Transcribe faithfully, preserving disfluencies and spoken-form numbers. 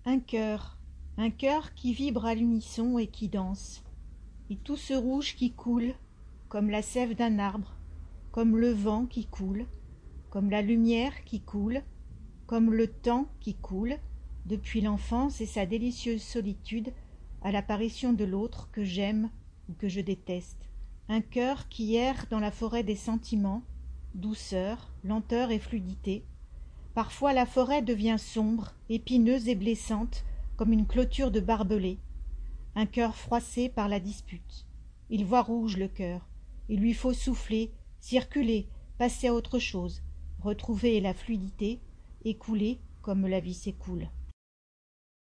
Un cœur, un cœur qui vibre à l'unisson et qui danse, et tout ce rouge qui coule, comme la sève d'un arbre, comme le vent qui coule, comme la lumière qui coule, comme le temps qui coule, depuis l'enfance et sa délicieuse solitude, à l'apparition de l'autre que j'aime ou que je déteste. Un cœur qui erre dans la forêt des sentiments, douceur, lenteur et fluidité. Parfois la forêt devient sombre, épineuse et blessante, comme une clôture de barbelés. Un cœur froissé par la dispute. Il voit rouge le cœur. Il lui faut souffler, circuler, passer à autre chose, retrouver la fluidité, et couler comme la vie s'écoule.